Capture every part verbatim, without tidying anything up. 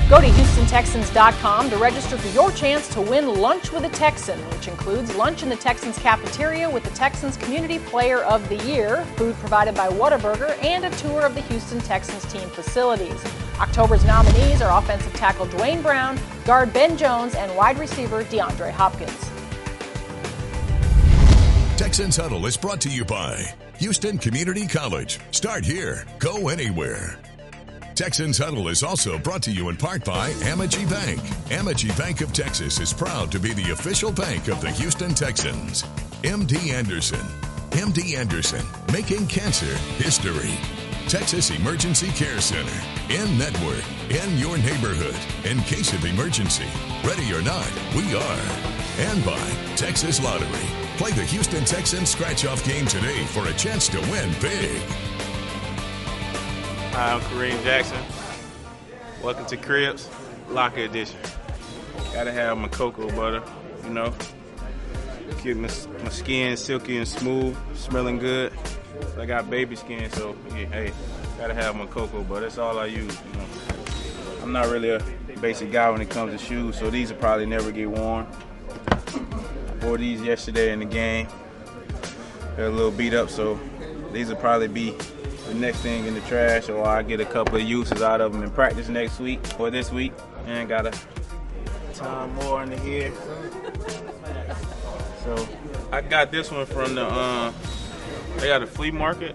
Go to Houston Texans dot com to register for your chance to win Lunch with a Texan, which includes lunch in the Texans cafeteria with the Texans Community Player of the Year, food provided by Whataburger, and a tour of the Houston Texans team facilities. October's nominees are offensive tackle Dwayne Brown, guard Ben Jones, and wide receiver DeAndre Hopkins. Texans Huddle is brought to you by Houston Community College. Start here, go anywhere. Texans Huddle is also brought to you in part by Amegy Bank. Amegy Bank of Texas is proud to be the official bank of the Houston Texans. M D Anderson. M D Anderson, making cancer history. Texas Emergency Care Center. In-network, in your neighborhood, in case of emergency. Ready or not, we are. And by Texas Lottery. Play the Houston Texans scratch-off game today for a chance to win big. Hi, I'm Kareem Jackson. Welcome to Cribs, Locker Edition. Gotta have my cocoa butter, you know. Keep my, my skin silky and smooth, smelling good. I got baby skin, so yeah, hey, gotta have my cocoa butter. That's all I use, you know. I'm not really a basic guy when it comes to shoes, so these will probably never get worn. I wore these yesterday in the game. They're a little beat up, so these will probably be the next thing in the trash, or I get a couple of uses out of them in practice next week or this week. And got a ton more under here. So I got this one from the uh, they got a flea market.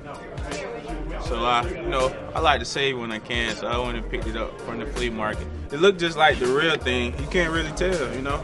So I, you know, I like to save when I can, so I went and picked it up from the flea market. It looked just like the real thing. You can't really tell, you know.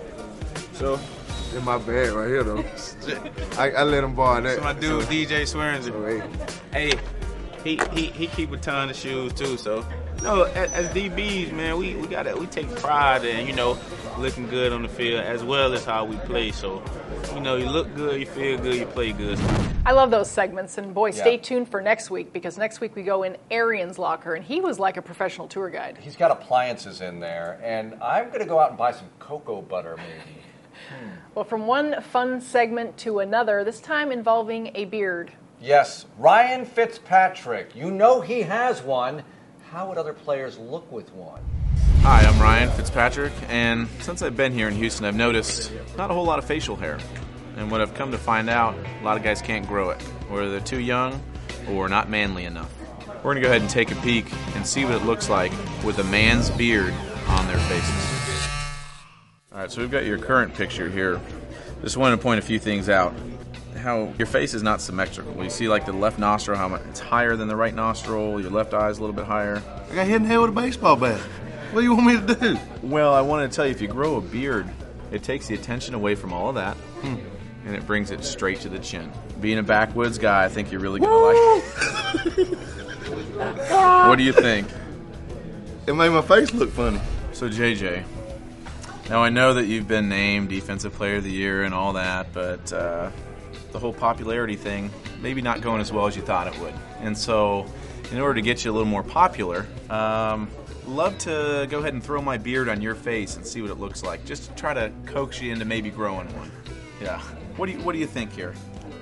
So in my bag right here though. I, I let him borrow that. So my dude so, D J Swearinger. So, hey. hey. He, he he keep a ton of shoes too, so you know, as, as D Bs, man, we we gotta we take pride in, you know, looking good on the field as well as how we play. So, you know, you look good, you feel good, you play good. I love those segments, and boy, Yeah. stay tuned for next week, because next week we go in Arian's locker, and he was like a professional tour guide. He's got appliances in there, and I'm going to go out and buy some cocoa butter maybe. Hmm. Well, from one fun segment to another, this time involving a beard. Yes, Ryan Fitzpatrick. You know he has one. How would other players look with one? Hi, I'm Ryan Fitzpatrick, and since I've been here in Houston, I've noticed not a whole lot of facial hair. And what I've come to find out, a lot of guys can't grow it, whether they're too young or not manly enough. We're going to go ahead and take a peek and see what it looks like with a man's beard on their faces. All right, so we've got your current picture here. Just wanted to point a few things out. How your face is not symmetrical. You see like the left nostril, how much it's higher than the right nostril, your left eye is a little bit higher. I got hit in the head with a baseball bat. What do you want me to do? Well, I wanted to tell you, if you grow a beard, it takes the attention away from all of that, hmm. and it brings it straight to the chin. Being a backwoods guy, I think you're really going to like it. What do you think? It made my face look funny. So, J J, now I know that you've been named Defensive Player of the Year and all that, but uh, the whole popularity thing, maybe not going as well as you thought it would. And so, in order to get you a little more popular, um, love to go ahead and throw my beard on your face and see what it looks like. Just to try to coax you into maybe growing one. Yeah. What do you What do you think here?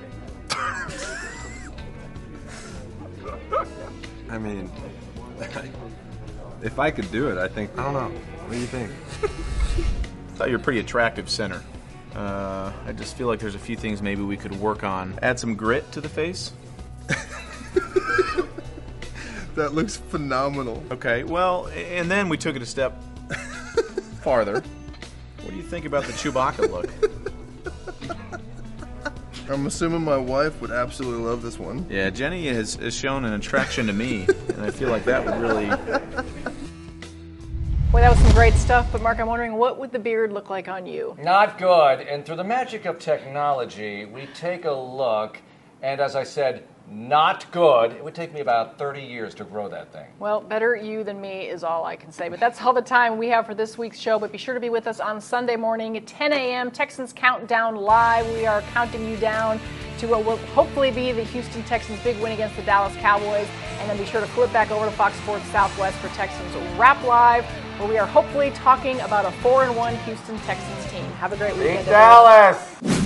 I mean, if I could do it, I think. I don't know. What do you think? I thought you were a pretty attractive center. Uh, I just feel like there's a few things maybe we could work on. Add some grit to the face. That looks phenomenal. Okay, well, and then we took it a step farther. What do you think about the Chewbacca look? I'm assuming my wife would absolutely love this one. Yeah, Jenny has, has shown an attraction to me, and I feel like that would really... Boy, that was some great stuff, but Mark, I'm wondering, what would the beard look like on you? Not good. And through the magic of technology, we take a look, and as I said, not good. It would take me about thirty years to grow that thing. Well, better you than me is all I can say. But that's all the time we have for this week's show. But be sure to be with us on Sunday morning at ten a.m. Texans Countdown Live. We are counting you down to what will hopefully be the Houston Texans' big win against the Dallas Cowboys. And then be sure to flip back over to Fox Sports Southwest for Texans Wrap Live, where we are hopefully talking about a four and one Houston Texans team. Have a great weekend. Dallas!